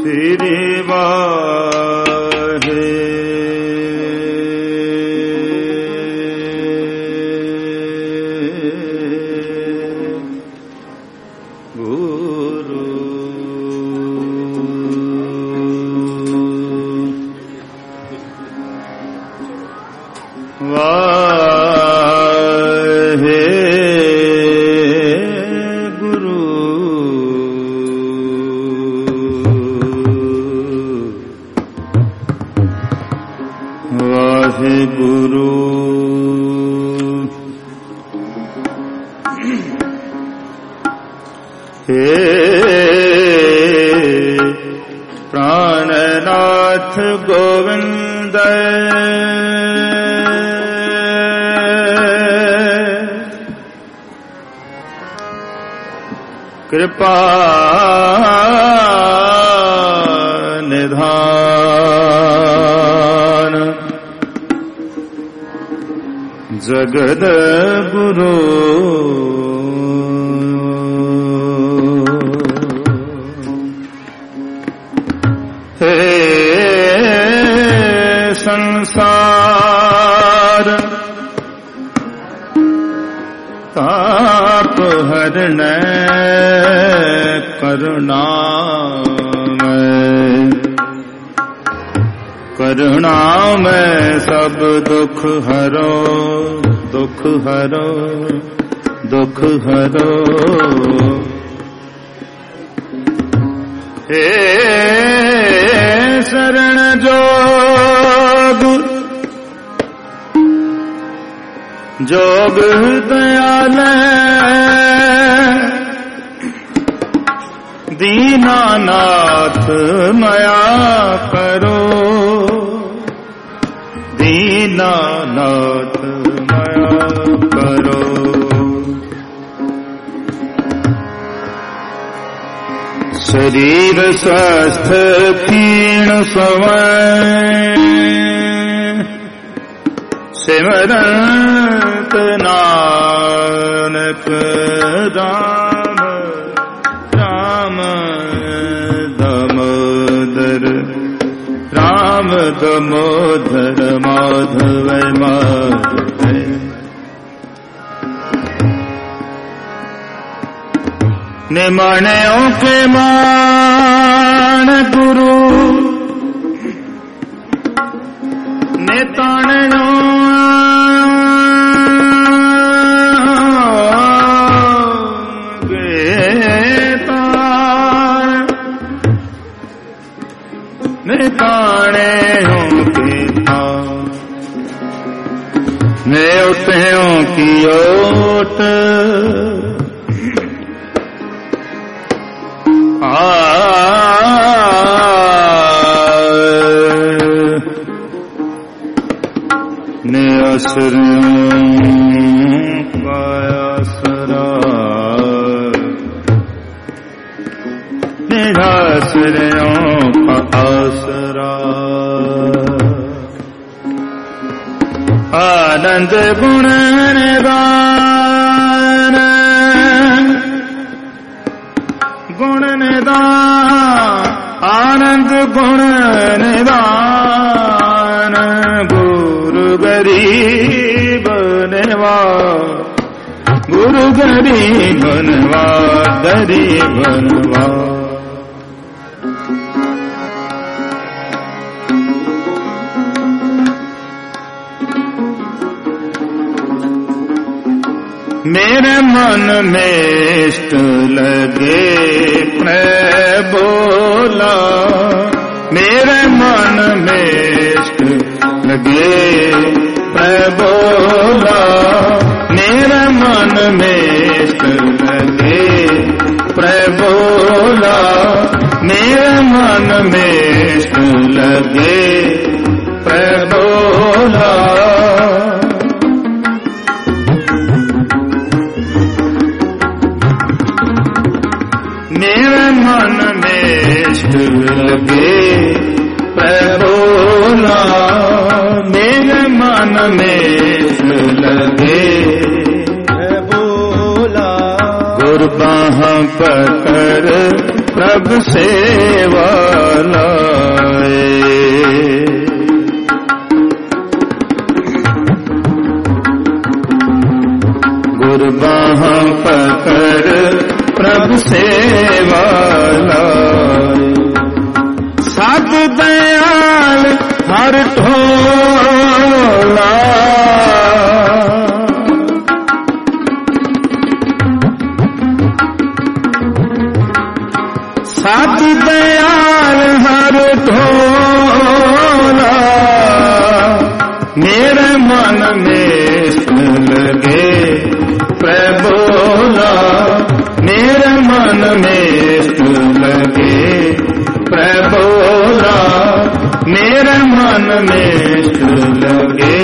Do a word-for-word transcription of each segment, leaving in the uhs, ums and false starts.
तेरे वाहे गुरु वाहे गुरु वाहे गुरु हे प्राणनाथ गोविंद कृपा निधान जगद गुरु हे संसार ताप हरण करुणामय करुणामय सब दुख हरो दुख हरो दुख हरो हे शरण जोग जोग दयाल दीनानाथ मया करो दीनानाथ मया करो शरीर स्वस्थ क्षीण समय सिमरत नानक राम राम दामोदर राम दामोदर माधव माधव निमणों के मान गुरु निताणों के तार निताणों के तार न्योतों की ओट ने असुरों का आसरा निराश्रयों का आसरा आनंद गुण निदान गुण निदान आनंद गुण निदान गुरु गरीब नवाज गुरु गरीब नवाज गरीब नवाज मेरे मन में इष्ट लगे प्रभोला मेरे मन में इष्ट लगे प्रभोला मेरे मन में इष्ट लगे प्रभोला मेरे मन में इष्ट लगे प्रभोला मेरे मन में इष्ट लगे प्रभोला मेरे मन में इष्ट लगे प्रभोला गुरबाह पकड़ प्रभु सेवा लाए। गुरबाहा पकड़ प्रभु सेवा लाए। सत दयाल हर ठोला, सत दयाल हर ठोला, मेरे मन में लगे प्रभोला, मेरे मन में लगे प्रभोला, मेरे मन में लगे।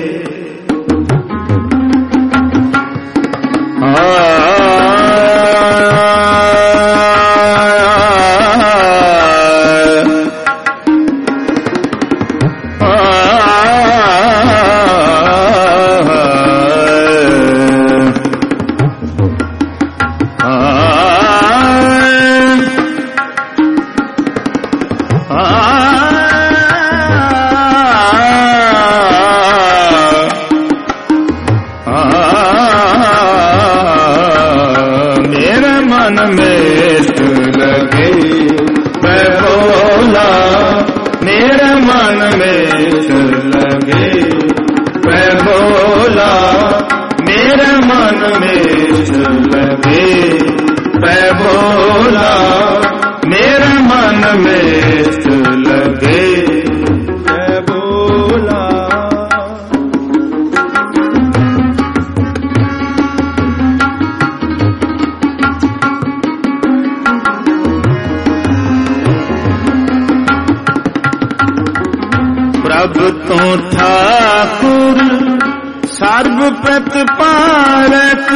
प्रभु तू ठाकुर सर्व प्रतिपालक,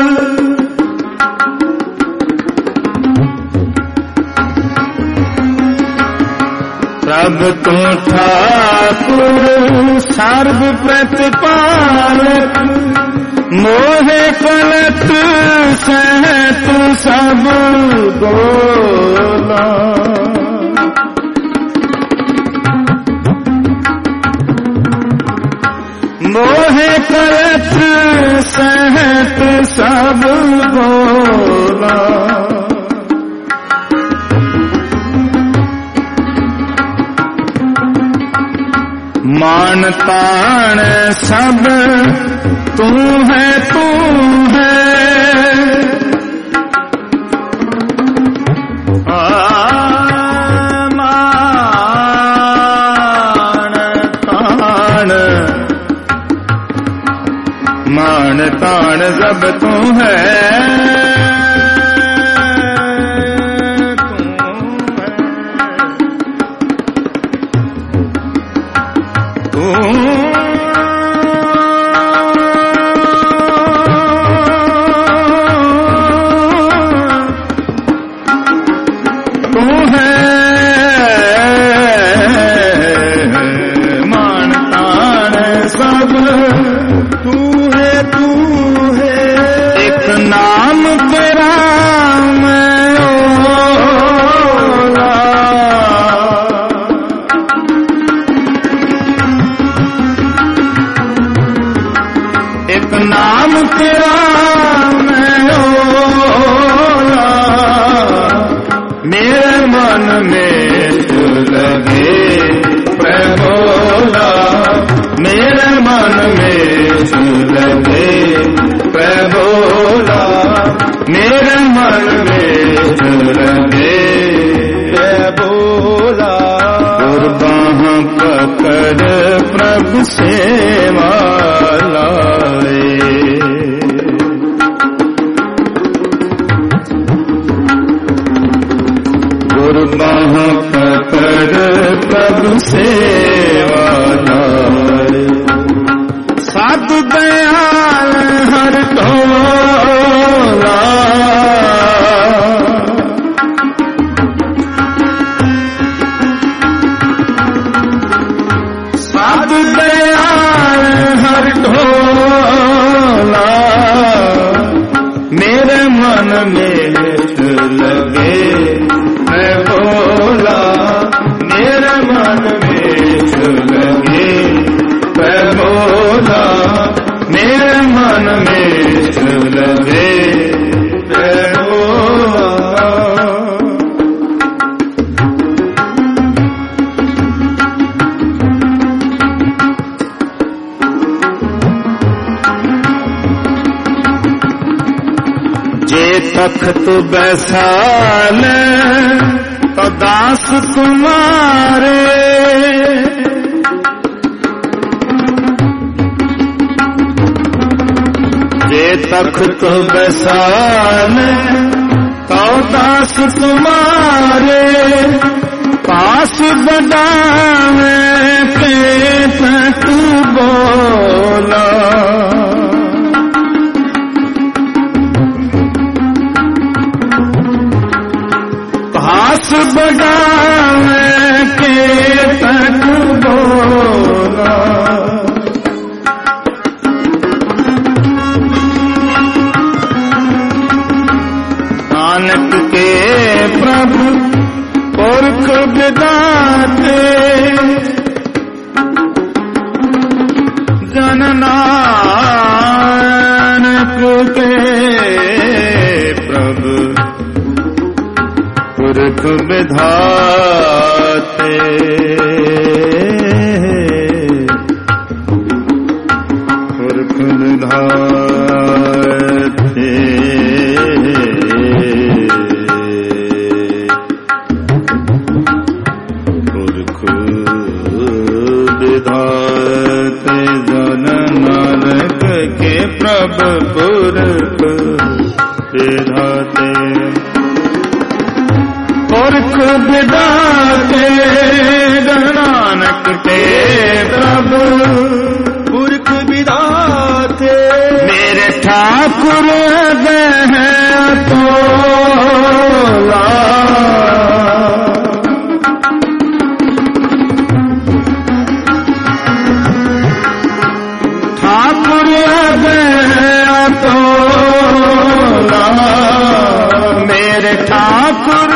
प्रभु तू ठाकुर सर्व प्रतिपालक, मोहे कलत सह तू सब बोला। मोहे करत सहत सब बोला, मान तान सब तू है तू है, मान तान सब तू है, तू तू है, मान तान सब तू है, तू है। एक नाम तेरा मैं ओला, एक नाम तेरा मैं ओला, मेरे मन में लगे प्रभोला, मेरे मन में लगे प्रभोला, मेरे मन में लगे प्रभोला। गुरबाहा पकड़ प्रभु सेवा लाए। गुरबाहा पकड़ प्रभु सेवा लाए। सत दयाल हर ठोला, सत दयाल हर ठोला, मेरे मन में लगे मैं बोला, जे तख्त बैसाल तो दास तुम्हारे, जे तख्त बैसाल तो दास तुम्हारे, पास बदावे के तू बोला, पास बदावे के तू बोला। नानक के प्रभु पुरख विदाते, जन नानक के प्रभु पुरख विधाते, पुरख विधाते, पुरख विधाते, जन नानक के प्रभु पुरख विधाते, पुरख विधाते, नानक के प्रभु पुरख विधाते, मेरे ठाकुर हैं तोला, ठाकुर हैं तोला, मेरे ठाकुर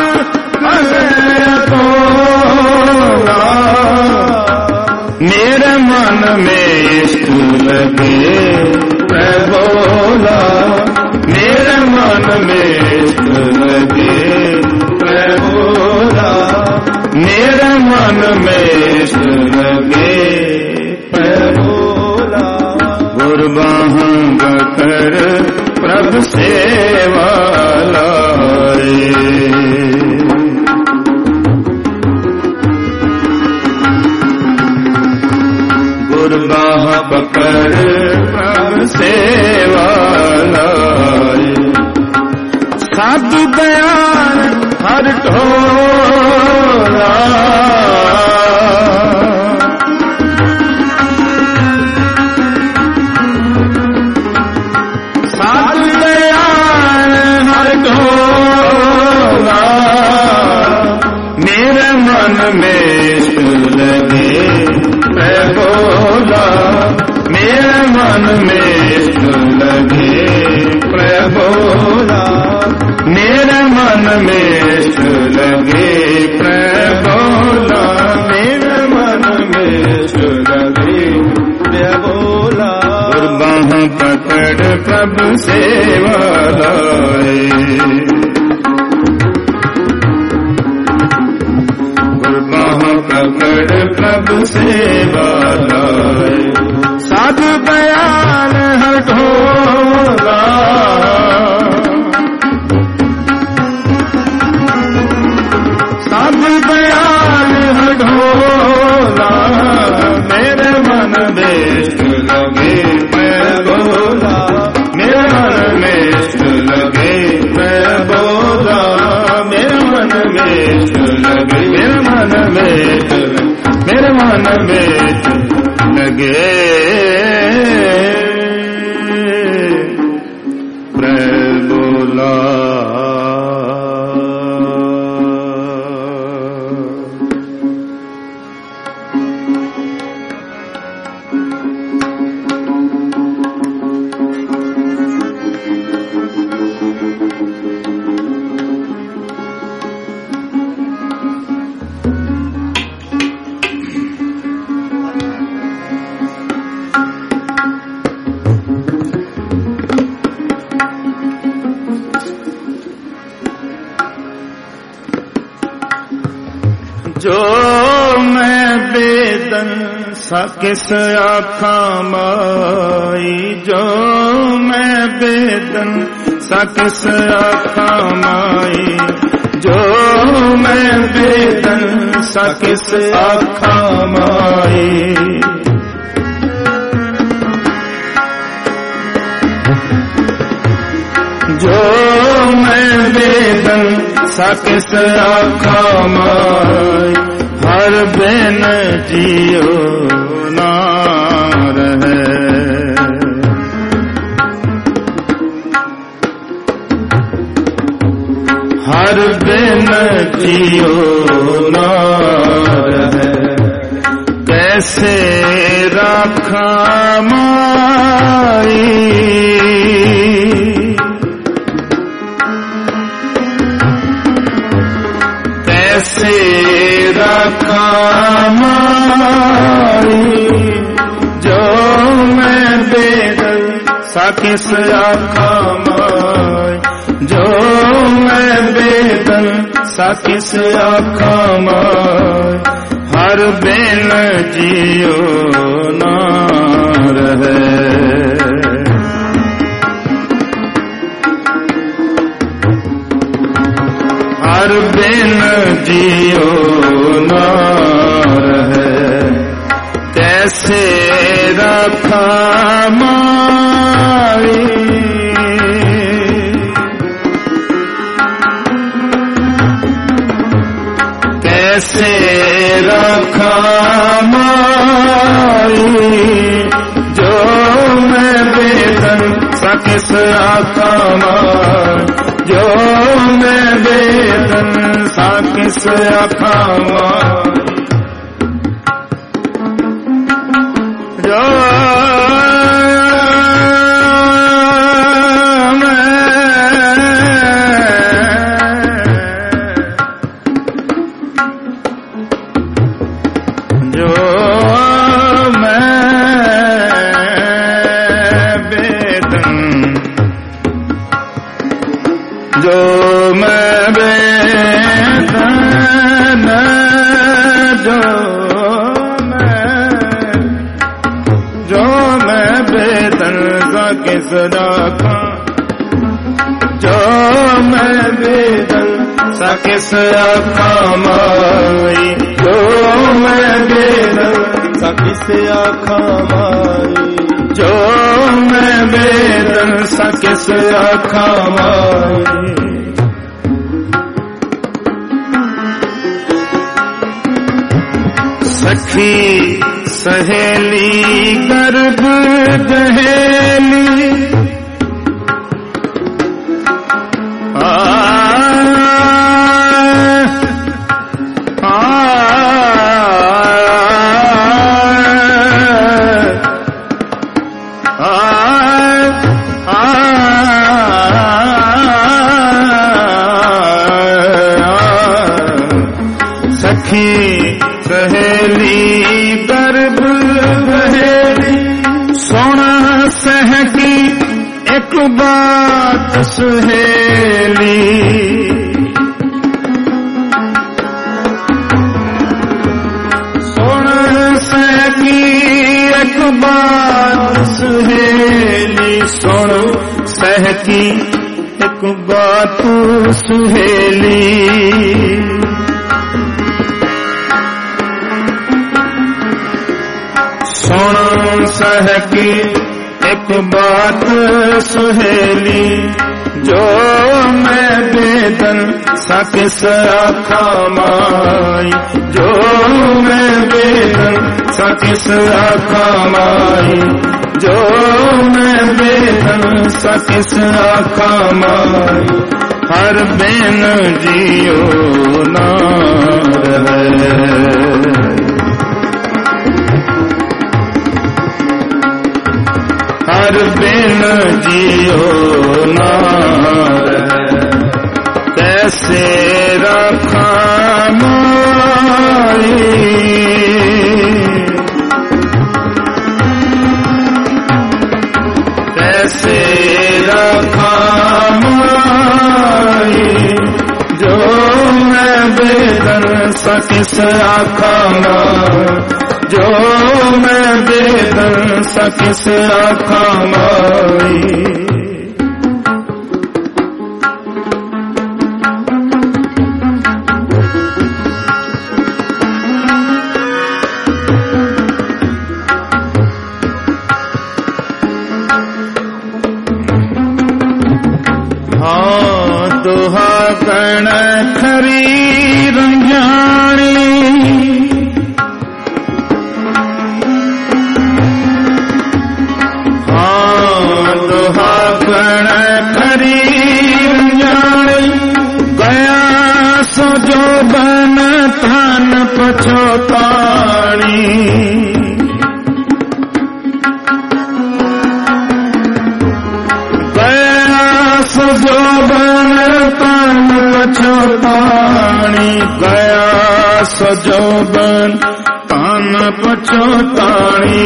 मेरे मन में इष्ट लगे मैं बोला, मेरे मन में इष्ट लगे मैं बोला, मेरे मन में इष्ट लगे मैं बोला। गुरबाह कर प्रभु सेवा लाए, गुरबाह पकड़ प्रभु सेवा लाए, साधु दयाल हर ढोला, साधु दयाल हर ढोला, मेरे मन में इष्ट लगे मैं बोला, मेरे मन में इष्ट लगे प्रभोला, मेरे मन में इष्ट लगे प्रभोला, मेरे मन में इष्ट लगे प्रभोला। गुरबाह पकड़ प्रभु सेवा लाए, गुरबाह पकड़ प्रभु सेवा लाए, साधु दयाल हठोला, साधु दयाल हठोला, मेरे मन में इष्ट लगे मैं बोला, मेरे मन में इष्ट लगे मैं बोला, मेरे मन में इष्ट लगे, मेरे मन में इष्ट लगे, मेरे मन में लगे प्रभुला। जो मैं बेदन सा किस आखा माई, जो मैं बेदन सकिस आखा माई, जो मैं बेदन सकिस आखा माई। जो मैं बेदन सकिस आखा माई, हर बिन जियो ना रहे। हर बिन जियो ना रहे, कैसे राखा माई। कैसे राखा माई, जो मैं बेदन सकिस आखा माई। जो मैं बेदन सकिस आखा माई, हर बिन जियो ना रहे। हर बिन जियो ना रहे, कैसे रखा माई। कैसे रखा माई, जो मैं बेदन सकिस आखा माई। जो मैं बेदन सकिस आखा माई। जो जो मैं बेदन, जो मैं जो मैं बेदन सकिस आखा। जो मैं बेदन सकिस आखा माई। जो मैं बेदन सकिस आखा माई। जो मैं बेदन सकिस आखा माई। सखी सहेली गर्भ दहेली, आ आ सखी सहेली गर्भ दहेली, सोना सहकी एक बात सहेली। सोना सहकी एक बात सहेली। सोनो सहकी एक बात सहेली। सुनो सहकी एक बात सहेली, जो मैं बेदन सकिस आखा माई। जो मैं बेदन सकिस आखा माई। जो मैं बेदन सकिस आखा माई, हर बिन जियो ना रहे। हर बिन जियो ना रहे, कैसे रखा माई। कैसे रखा माई, जो मैं बेदन सकिस आखा माई। जो मैं बेदन सकिस आखा माई। भाखण खरी रंजानी हाँ दुहाखण खरी रंजानी गया सो जो बन थान पछोतानी सजोबन तन पछोतानी गया सजोबन तन पछोतानी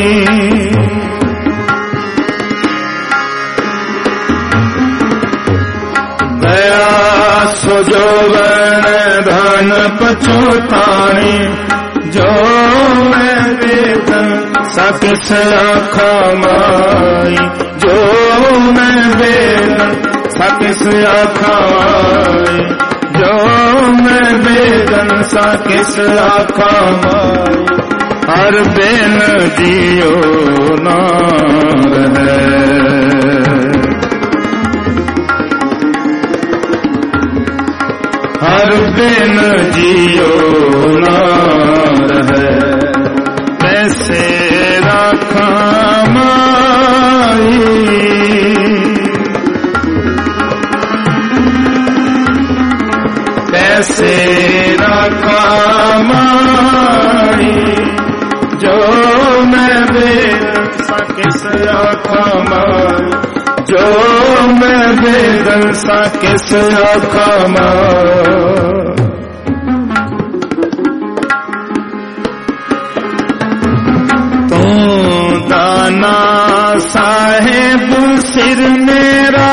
गया सजोबन धन पछोतानी जो मैं वेदन सकिस आखामाई जो मैं वेदन सकिस आखामाई जो मैं वेदन सकिस आखामाई हर बिन जियो ना रहे हर बिन जियो ना रहे कैसे रखा माई कैसे रखा माई जो मैं वेदन सकिस आखामाई जो मैं वेदन सकिस आखामाई तू दाना साहेब सिर मेरा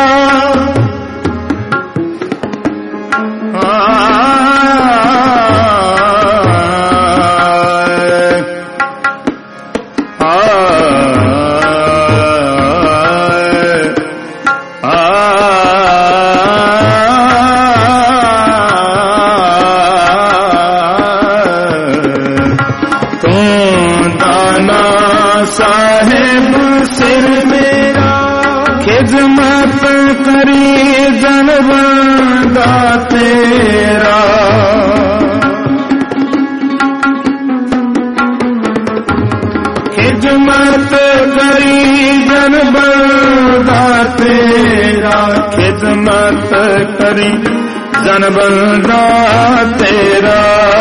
साहेब सिर मेरा खिदमत करी जनबंदा तेरा खिदमत करी जनबंदा तेरा खिदमत करी जनबंदा तेरा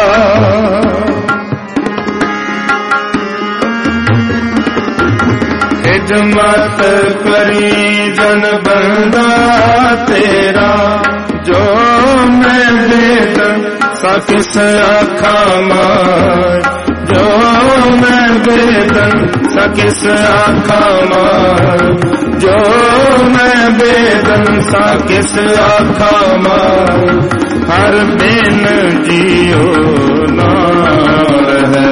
खिदमत करी जन बंदा तेरा जो मैं वेदन सकिस आखामाई जो मैं वेदन सकिस आखामाई जो मैं वेदन सकिस आखामाई हर बिन जियो ना रहे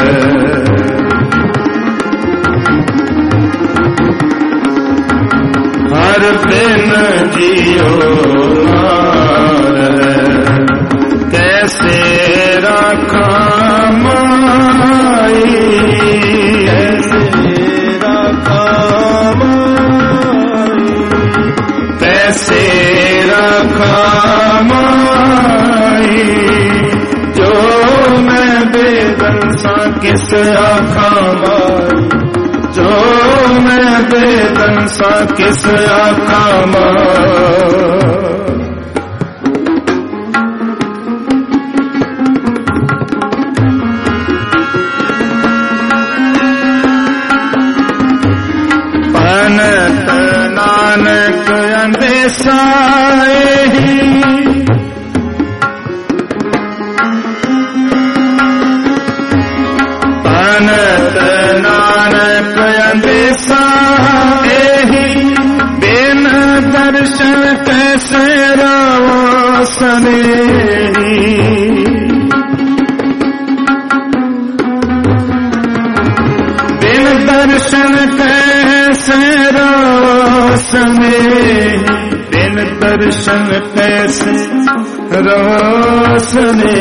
हर बिन जियो ना रहे कैसे रखा माई कैसे रखा माई कैसे रखा माई जो मैं वेदन सकिस आखामाई जो मैं वेदन सकिस आखामाई पनत नानक अंदेसाए पनत नानक अंदेसाए बिन दर्शन कैसे रवासने बिन दर्शन कैसे रवासने बिन दर्शन कैसे रवासने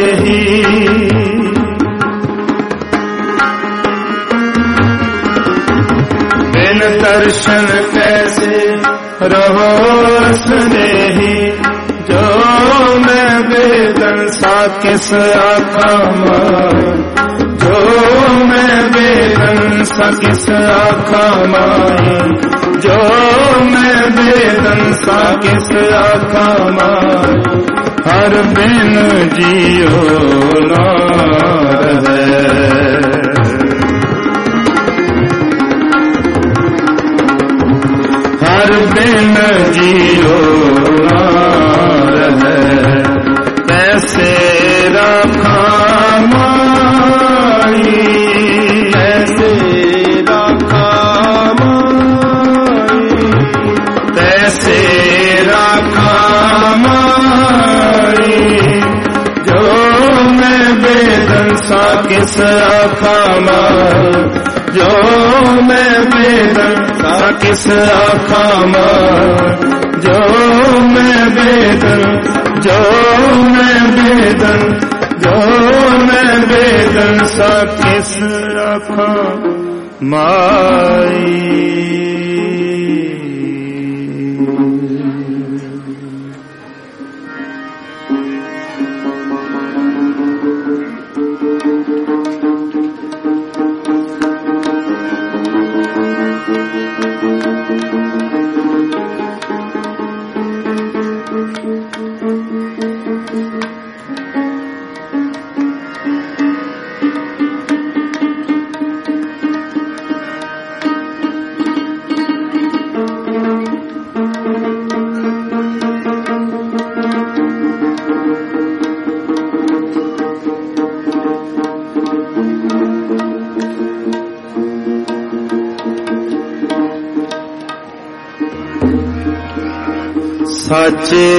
बिन दर्शन कैसे रहो स्नेही जो मैं किस आखा माई, जो मैं वेदन सा किस आखा माई, जो मैं वेदन सा किस आखा माई। हर बिन जियो ना रहे, हर बिन जियो ना रहे। कैसे रखा माई, कैसे रखा माई, कैसे रखा माई। जो मैं वेदन सा किस आखा माई, जो मैं वेदन सा किस आखा माई, जो मैं वेदन, जो मैं वेदन, जो मैं वेदन सा किस आखा माई। साचे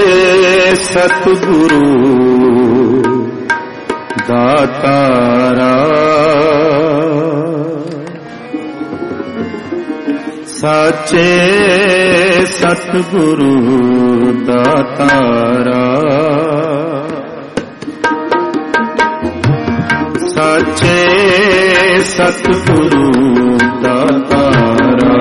सतगुरु दातारा, साचे सतगुरु दातारा, साचे सतगुरु दातारा,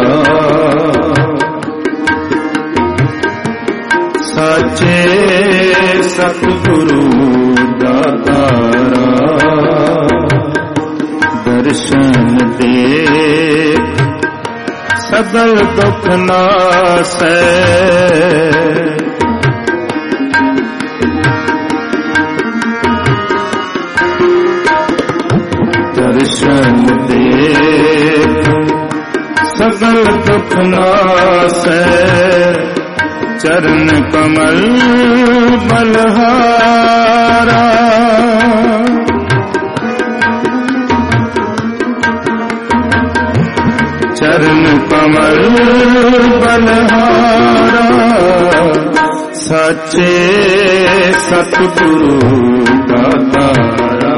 साचे सतगुरु दातारा। दर्शन देख सगल दुख नासै, दर्शन देख सगल दुख नासै। चरण कमल बलहारा, चरण कमल बलहारा। साचे सतगुरु दातारा,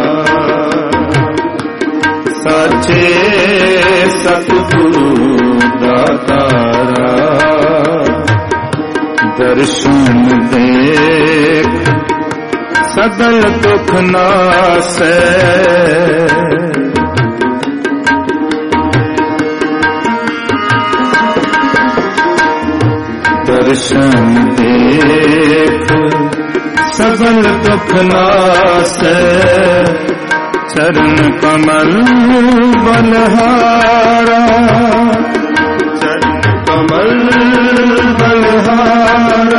साचे सतगुरु दातारा। दर्शन देख सगल दुख नासै, दर्शन देख सगल दुख नासै। चरण कमल बलहारा, चरण कमल बलहारा।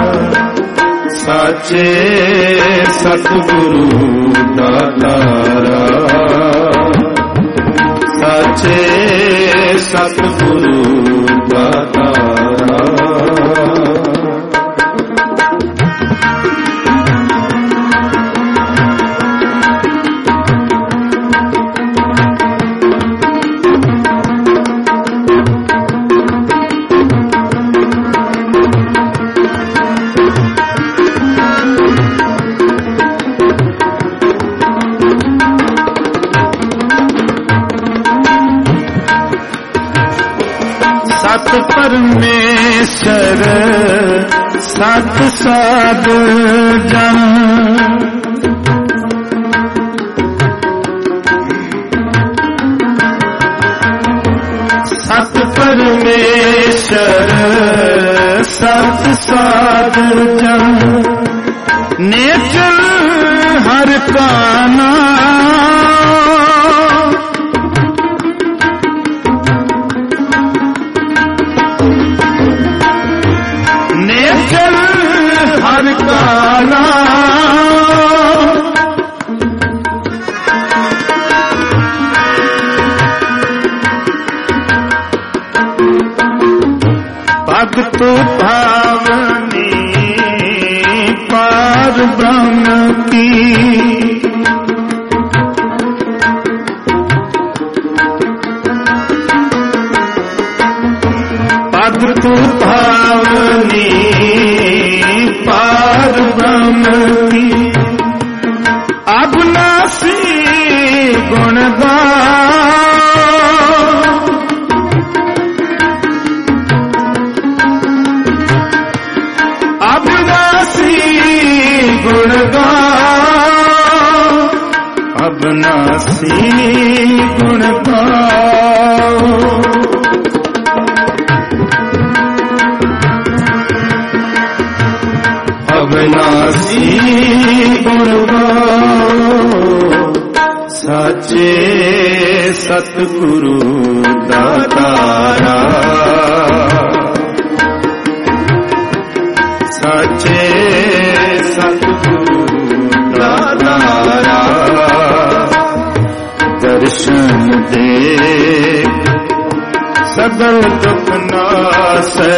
साचे सतगुरु दातारा, साचे सतगुरु दातारा। सत परमेश्वर सत साध जन, सत परमेश्वर सत साध जन। नेचर का नाम, नेचर हर का नाम, पग तो पावनी पार ब्रह्म की, पग तो पावनी पार ब्रह्म की, अविनाशी गुणगान, अविनाशी गुणगान, अविनाशी गुणगान। अविनाशी गुणगान, साचे सतगुरु दातारा, साचे सतगुरु दातारा, दर्शन दे सगल दुख नासै,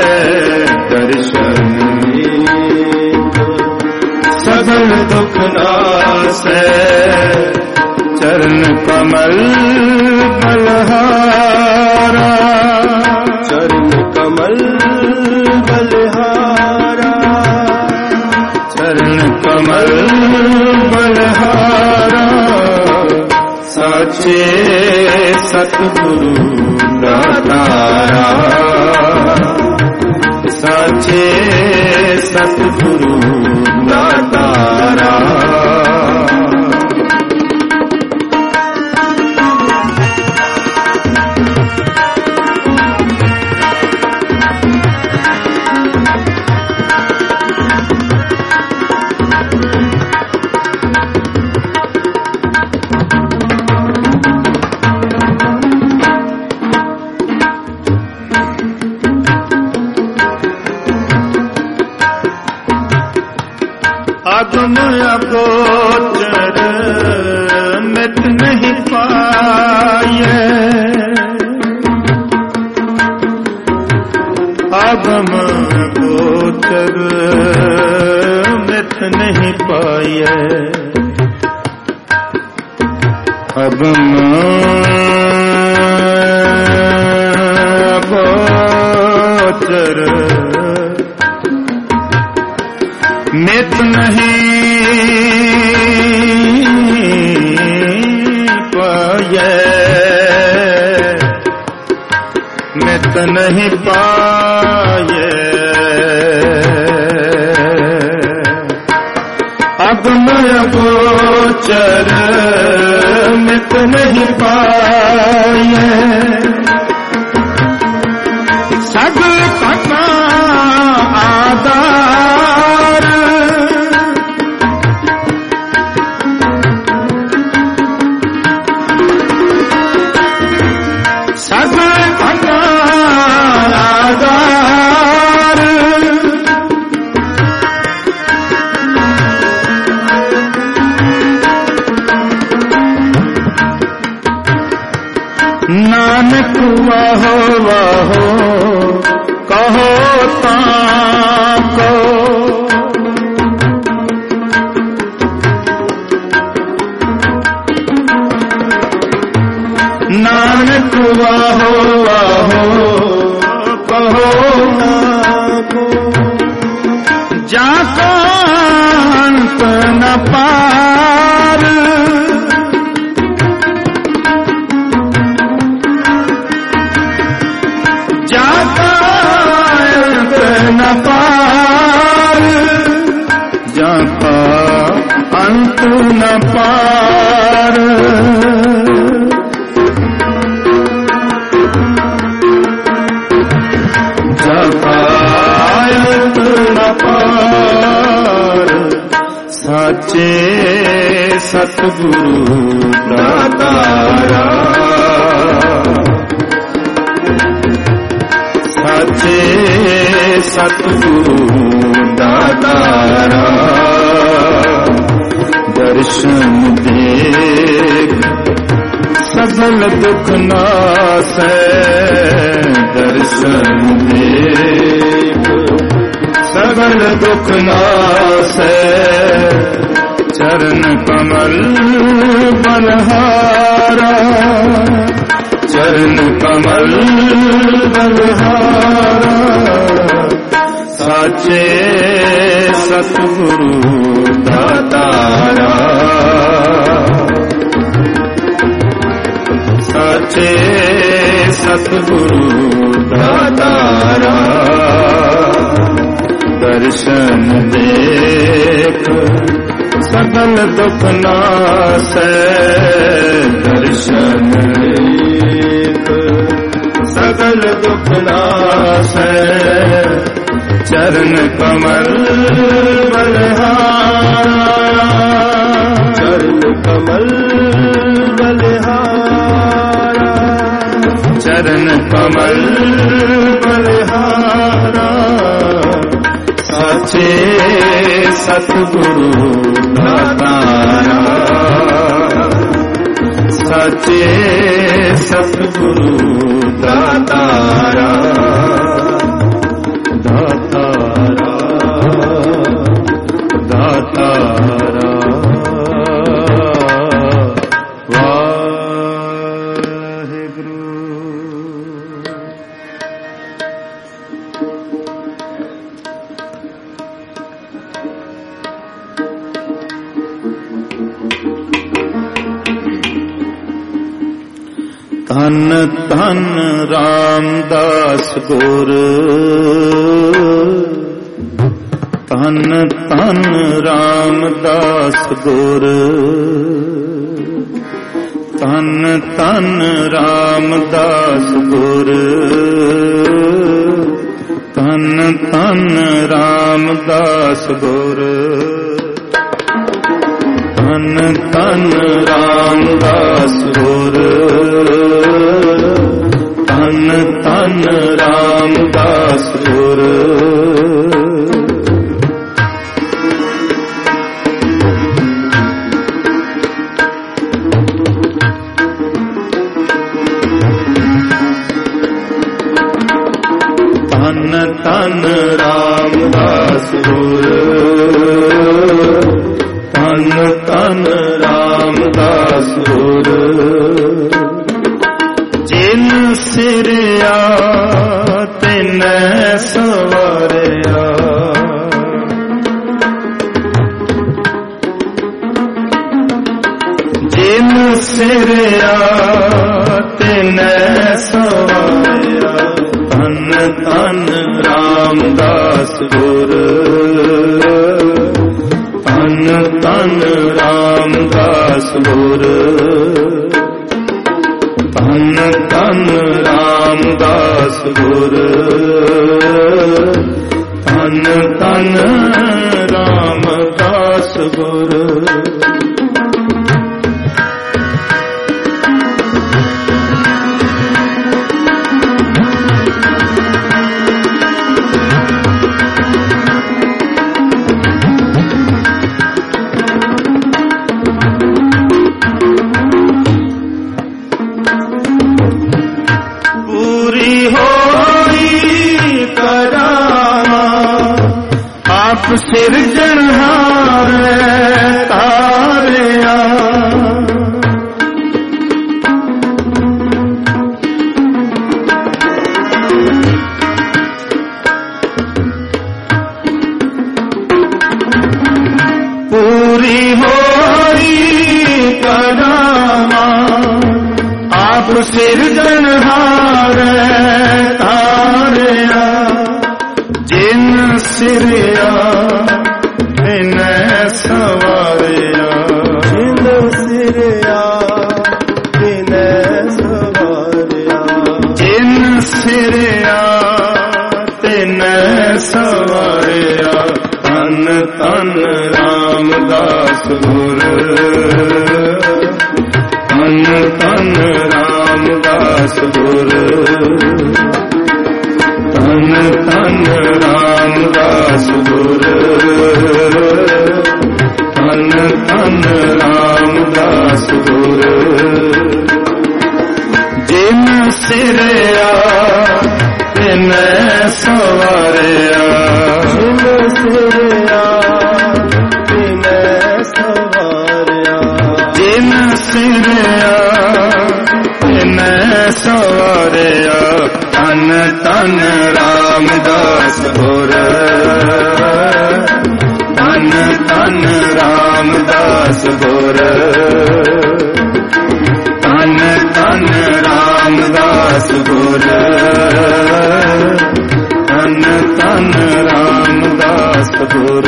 दर्शन दे सगल दुख नासै, चरण कमल बलहारा, चरण कमल बलहारा, चरण कमल बलहारा, साचे सतगुरु दातारा, साचे सतगुरु दातारा। अगम अगोचर मिट नहीं पाए, अगम अगोचर मिट नहीं पाए, अगम अगोचर मित नहीं पाए, मित नहीं पाए, अगम अगोचर मित नहीं पाए, सगल घटना आधार, सगल घटना आधार, नानक वाहो वाहो कहो ताको, नानक वाहो वाहो कहो ताको, जाको अंत न पार, जाका अंत न पार, जाका अंत न पार, जाका अंत न पार, साचे सतगुरु दातारा साचे सतगुरु दातारा दर्शन देख सगल दुख नासै दर्शन देख सगल दुख नासै चरण कमल बलहारा चरण कमल बलहारा साचे सतगुरु दातारा साचे सतगुरु दातारा दर्शन देख सगल दुख नासै दर्शन देख सगल दुख नासै चरण कमल बलहारा चरण कमल बलहारा चरण कमल बलहारा साचे सतगुरु दातारा साचे सतगुरु दातारा दातारा दातारा वाहिगुरु। धन धन रामदास गुर धन धन रामदास गुर धन धन रामदास गुर धन धन रामदास गुर धन धन रामदास गुर धन धन रामदास गुर धन धन रामदास गुर धन धन रामदास गुर जिन सिरिया तिन सवारिया जिन सिरिया तिन सवारिया धन धन रामदास गुर धन धन रामदास गुर धन धन रामदास गुर धन धन रामदास गुर सिरजनहार तारिया पूरी होई करामा आप सिरजनहार तारिया जिन सिरिया सवारिया जिन सिरिया तिन सवारिया जिन सिरिया तिन सवारिया धन धन रामदास गुर जिन सिरिया तिन सवारिया तन तन रामदास गुर तन तन रामदास गुर तन तन रामदास गुर तन तन रामदास गुर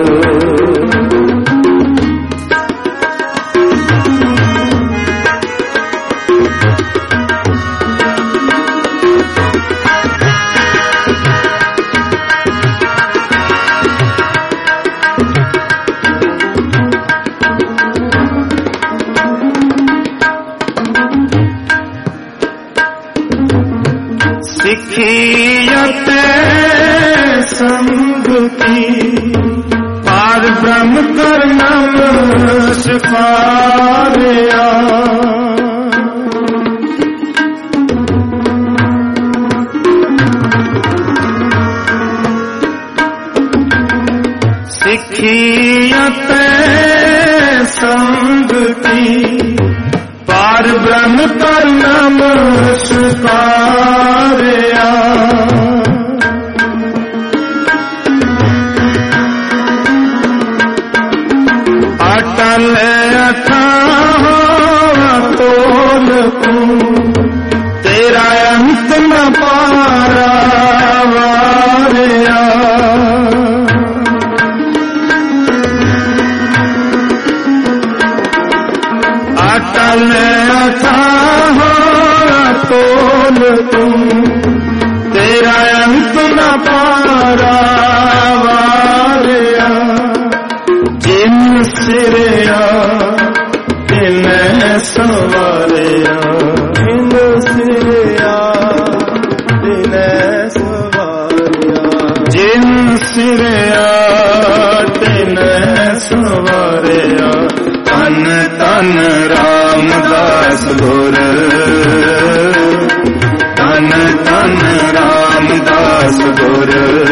सिखियत संगति पार ब्रह्म करना सिखाया सिखियत संगति पार ब्रह्म करना सिखाया अटल अथाह तोल तू तेरा अंत न पारा वारिया अटल अथाह तोल तू तेरा अंत न पारा वारिया जिन सिरिया तिन सवारिया जिन सिरिया तिन सवारिया जिन सिरिया तिन सवारिया तन तन रामदास गुर तन तन रामदास गुर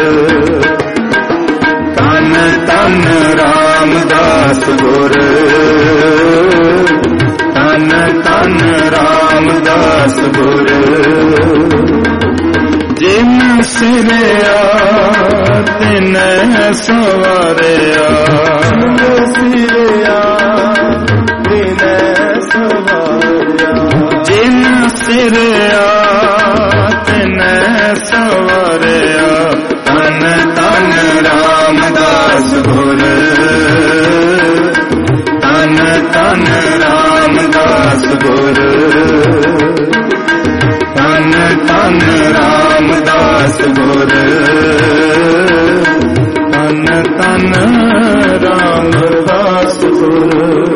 तन तन रामदास गुर तन तन रामदास गुर जिन सिरिया तिन सवारिया सिरिया तिन सवारिया जिन सिरिया तिन सवारिया तन तन रामदास गुर तन तन रामदास गुर तन तन रामदास गुर तन तन रामदास गुर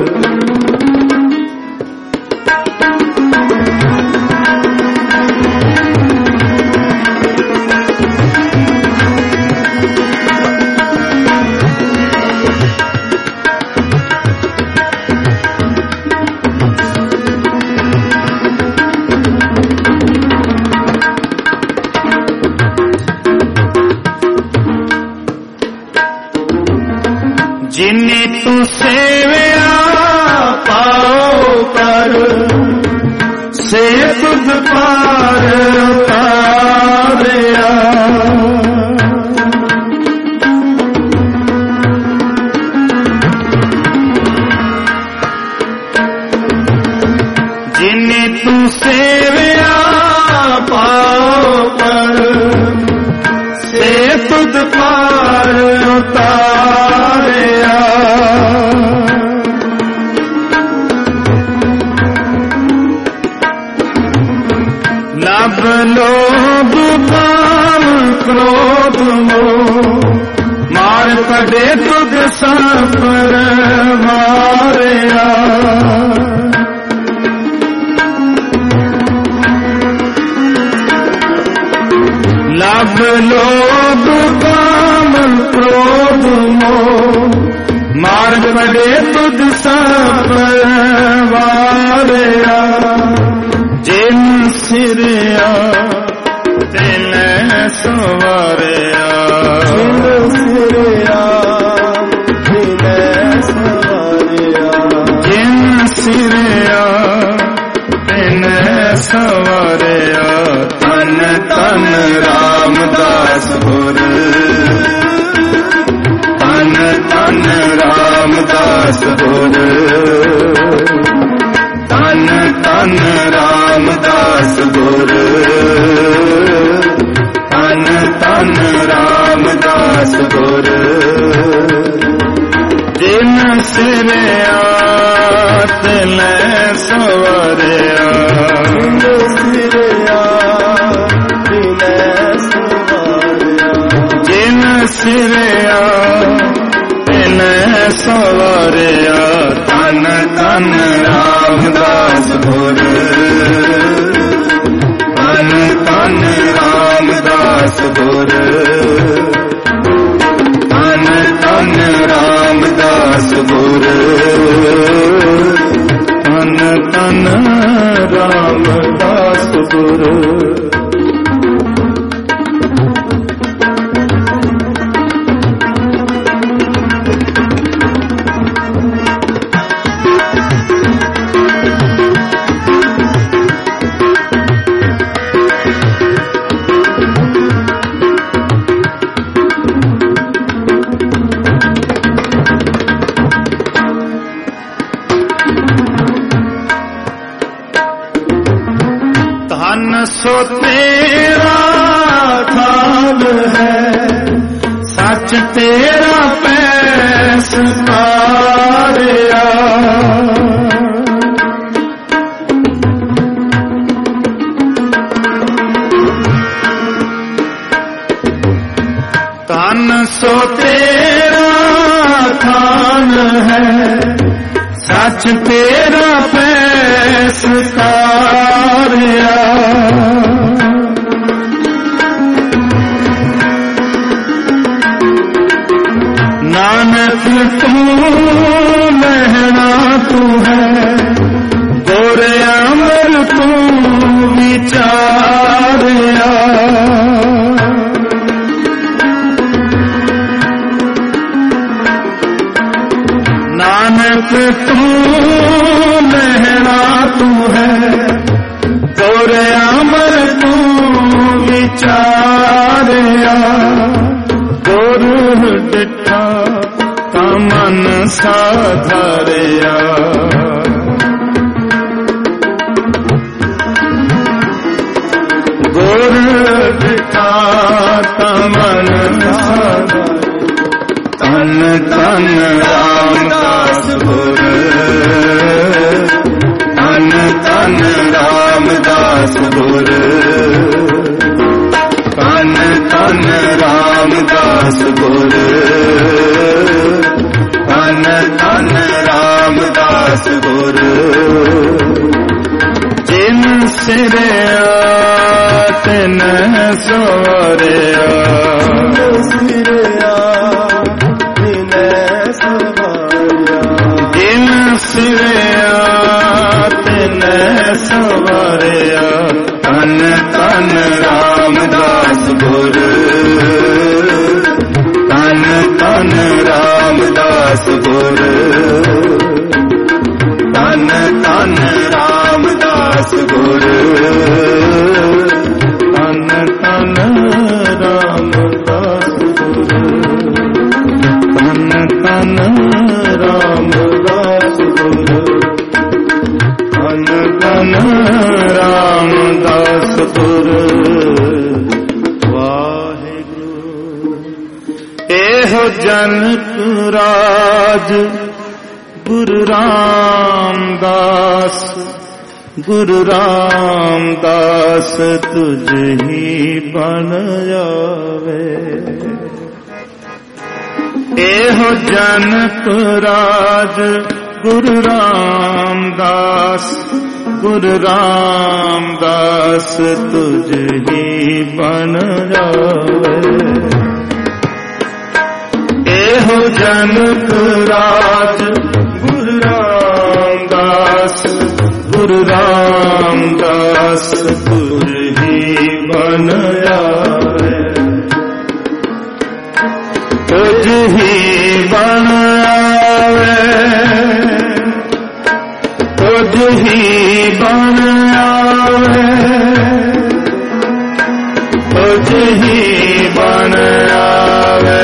जिन्हें तू सेवया पाओ कर से तुझ पार उतारिया जिन्हें तू सेवया पाओ कर से तुझ पार उतारिया लब लोभ काम क्रोध मोह मार कटे तुझ सफर मारिया लब लोभ काम क्रोध मोह मार कटे तुझ सफर मारिया जिन सिरिया तिन सवारिया जिन सिरिया तिन सवारिया जिन ਸਿਰਿਆ ਤੈਨੇ ਸਵਾਰਿਆ ਤਨ ਤਨ ਰਾਮਦਾਸ ਗੁਰ ਤਨ ਤਨ ਰਾਮਦਾਸ ਗੁਰ ਤਨ ਤਨ ਰਾਮਦਾਸ ਗੁਰ ਤਨ ਤਨ ਰਾਮਦਾਸ ਗੁਰ ਜਿਨ ਸਿਰਿਆ ਤੈਨੇ ਸਵਾਰਿਆ ਸਿਰਿਆ ਤੈਨੇ ਸਵਾਰਿਆ ਜਿਨ ਸਿਰਿਆ ਤੈਨੇ ਸਵਾਰਿਆ ਤਨ ਤਨ ਰਾਮਦਾਸ ਗੁਰ ਤਨ ਤਨ ਰਾਮਦਾਸ ਗੁਰ ਤਨ ਤਨ ਰਾਮਦਾਸ ਗੁਰ ਤਨ ਤਨ ਰਾਮਦਾਸ ਗੁਰ ਸੋ ਤੇਰਾ ਖਾਲ ਹੈ ਸੱਚ ਤੇਰਾ ਪੈਸ ਤਾਰਿਆ ਤਨ ਸੋ ਤੇਰਾ ਖਾਲ ਹੈ ਸੱਚ ਤੇਰਾ ਪੈਸ ਤਾਰਿਆ ਨਾਨਕ ਤੂੰ ਲਹਿਣਾ ਤੂੰ ਹੈ ਗੁਰ ਅਮਰ ਤੂੰ ਵਿਚਾਰਿਆ ਨਾਨਕ ਤੂੰ ਲਹਿਣਾ ਤੂੰ ਹੈ ਗੁਰ ਅਮਰ ਤੂੰ ਵਿਚਾਰਿਆ ਗੁਰ ਡਿਠਾ ਤਾਂ ਮਨ ਸਾਧਾਰਿਆ ਗੁਰ ਡਿਠਾ ਤਾਂ ਮਨ ਸਾਧਾਰਿਆ ਤਨ ਤਨ ਰਾਮਦਾਸ ਗੁਰ ਤਨ ਤਨ ਰਾਮਦਾਸ ਗੁਰ ਤਨ ਤਨ ਰਾਮਦਾਸ ਗੁਰ ਤਨ ਤਨ ਰਾਮਦਾਸ ਗੁਰ ਜਿਨ ਸਿਰਿਆ ਤੈਨੇ ਸਵਾਰਿਆ ਸਿਰਿਆ ਤੈਨੇ ਸਵਾਰਿਆ ਜਿਨ ਸਿਰਿਆ ਤੈਨੇ ਸਵਾਰਿਆ ਤਨ ਤਨ ਰਾਮਦਾਸ ਗੁਰ ਤਨ ਤਨ ਰਾਮਦਾਸ ਗੁਰ ਤਨ ਤਨ ਰਾਮਦਾਸ ਗੁਰ ਤਨ ਤਨ ਰਾਮਦਾਸ ਗੁਰ ਤਨ ਤਨ ਰਾਮਦਾਸ ਗੁਰ ਤਨ ਤਨ ਰਾਮਦਾਸ ਗੁਰ ਵਾਹਿਗੁਰੂ ਇਹੋ ਜਨਕ ਰਾਜ ਗੁਰੂ ਰਾਮਦਾਸ ਗੁਰੂ ਰਾਮਦਾਸ ਤੁਝ ਹੀ ਬਣ ਜਾਵੇ ਇਹੋ ਜਨਕ ਰਾਜ ਗੁਰੂ ਰਾਮਦਾਸ ਗੁਰੂ ਰਾਮਦਾਸ ਤੁਝ ਹੀ ਬਣ ਜਾਵੇ ਇਹੋ ਜਨਕ ਰਾਜ ਗੁਰੂ ਰਾਮਦਾਸ ਗੁਰੂ ਰਾਮਦਾਸ ਤੁਝ ਹੀ ਬਣ ਜਾਵੇ ਤੁਝ ਹੀ ਬਣ ਆਵੇ तुझ ही बन आवे, तुझ ही बन आवे,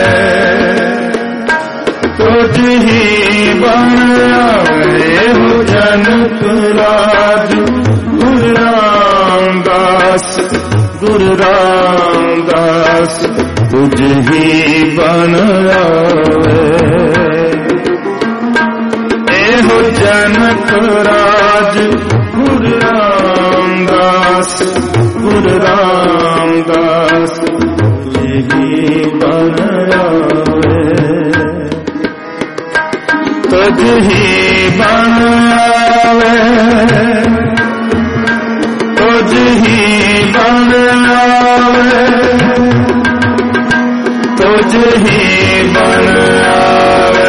तुझ ही बन आवे हो जनक राज गुरु रामदास, गुरु रामदास तुझ ही बन आवे। हो जनक राज गुरु रामदास, गुरु रामदास तुझ ही बन आवे, तुझ ही बन आवे, तुझ ही बन आवे, तुझ ही बन आवे,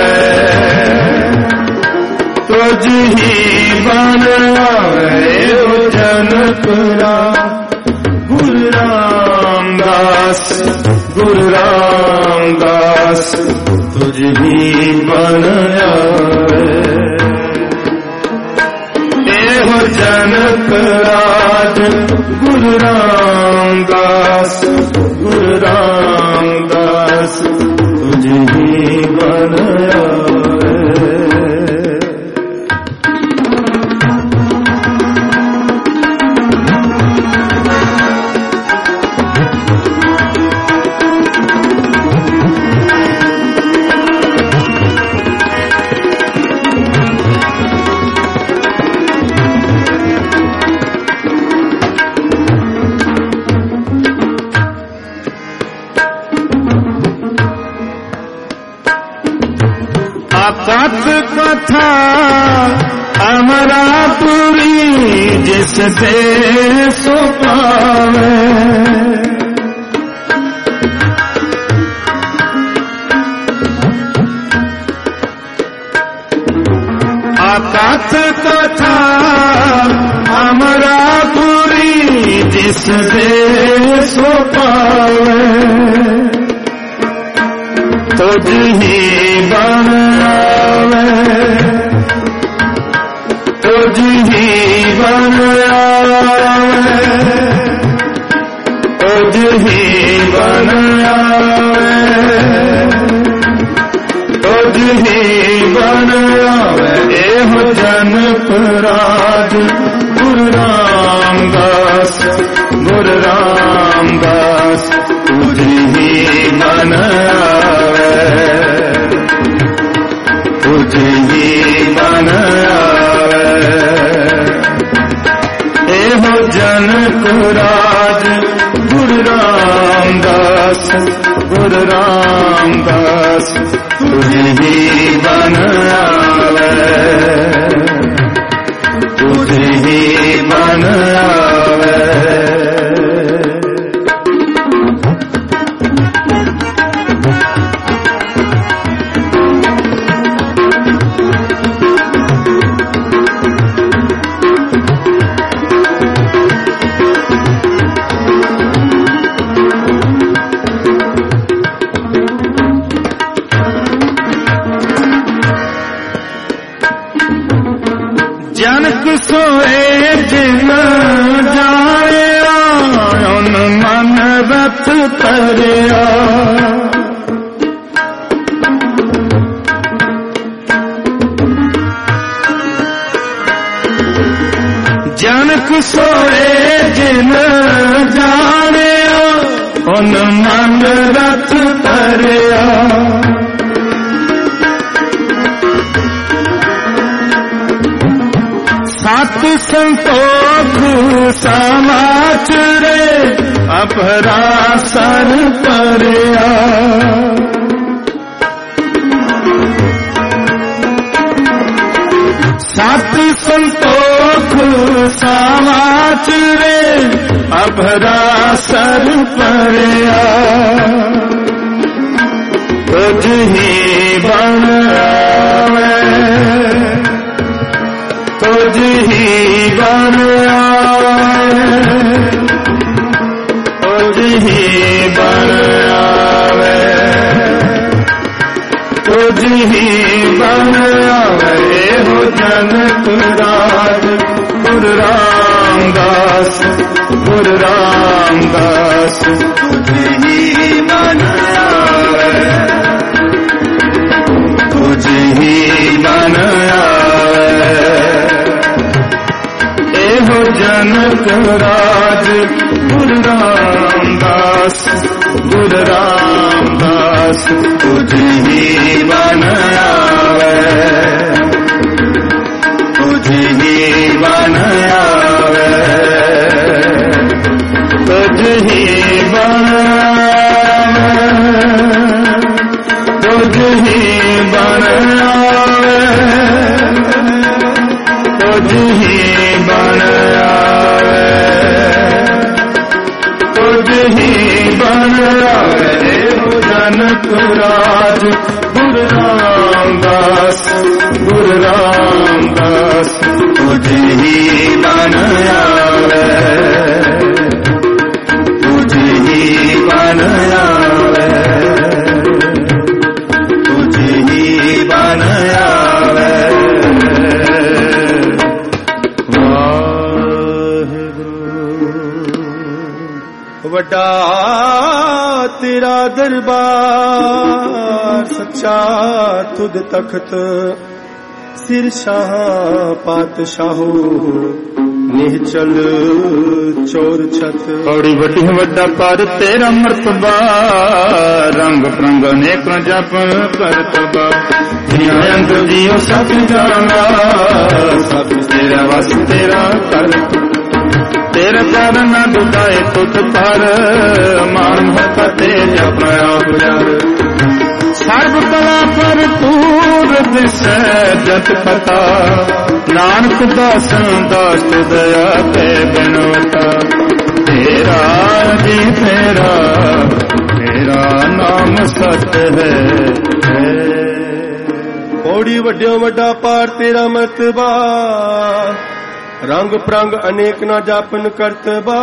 तुझ ही बन आवे हो जनक राज गुरु रामदास, गुरु रामदास तुझ ही बन आवे। हो जनक राज गुरु रामदास, गुरु रामदास तुझ ही बन आवे। कथ कथा अमरापुरी जिस दे सो पावे, कथ कथा अमरापुरी जिस दे सो पावे, तुझ ही बन आवे, तुझ ही बन आवे, तुझ ही बन आवे, तुझ ही बन आवे हो जनक राज गुरु रामदास, गुरु रामदास तुझ ही बन आवे, तुझ ही बन आवे। ए हो जनक राज गुरु रामदास, गुरु रामदास तुझ ही बन आवे, तुझ ही बन आवे। जनक सोए जिन जाया उन मन रथ तरिया, जनक सोए जिन जाया उन मन रथ तरिया, सत संतोख समाचरे अपरासर परिया, सत संतोख समाचरे अपरासर परिया, तुझ ही बन आवे, तुझ ही बन आवे, तुझ ही बन आवे, तुझ ही बन आवे हो जनक राज गुरु रामदास गुरु रामदास तुझी मन आवे तुझी मन आवे एहो जनक राज गुरु रामदास गुरु रामदास तुझी मन आवे तुझी मन आवे तुझी मन तुझी मन आवे तुझी मन आवे तुझी मन आवे जनक राज गुरु रामदास गुरु रामदास तुझी मन आवे तुझी मन आवे तुझी मन आवे वाहिगुरु वड्डा तेरा दरबार सच्चा तुद तख्त सिर शाह पातशाहो निहचल चोर छत औड़ी वड्डी वड्डा पर तेरा मर्तबा रंग प्रंग अनेक जप करतबा जिया अंदर जियो सब जाना सब तेरा वस तेरा कर तेरा प्यार न दुदाए तुत पर मान होता तेज अपना आप जार सर्व कला पर पूर दिस जत पता नानक दास दास दया ते बिनवता तेरा जी तेरा तेरा नाम सत्य है ओड़ी वड्डियो वड्डा पार तेरा मर्तबा रंग प्रंग अनेक ना जापन करतबा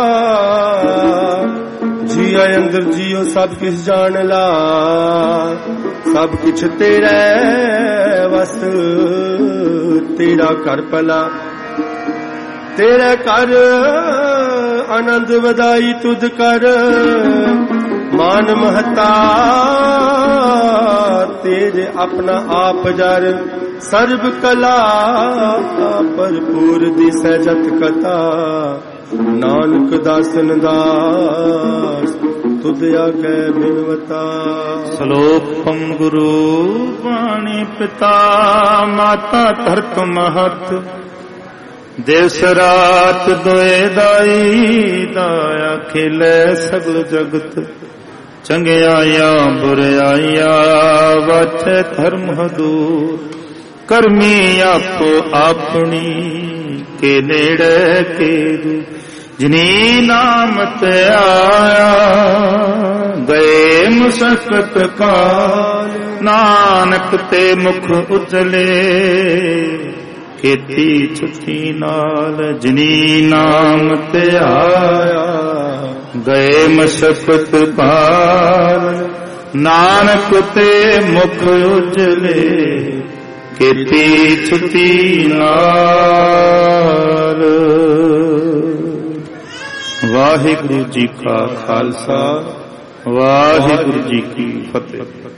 जिया अंदर जियो सब किस जान ला सब किछ तेरा वस तेरा कर पला तेरे कर आनंद वदाई तुद कर मान महता तेज अपना आप जर सर्व कला भरपूर दिसै जत कथा नानक दासन दास तुद आगे बिनवता श्लोकम गुरु वाणी पिता माता धरत महत दिवस रात दोए दाई दाया खिले सगल जगत चंगियाया बुराइया वाचे धर्म दूर करमी आपो अपनी के नेड़े के जिनी नाम ते आया गए मुसकत काल नानक ते मुख उजले खेती छुट्टी नाल जिनी नाम ते आया गए मशक्कत पार नानक ते मुख उजले खेती छुट्टी नाल। वाहिगुरु जी का खालसा वाहिगुरु जी की फतेह।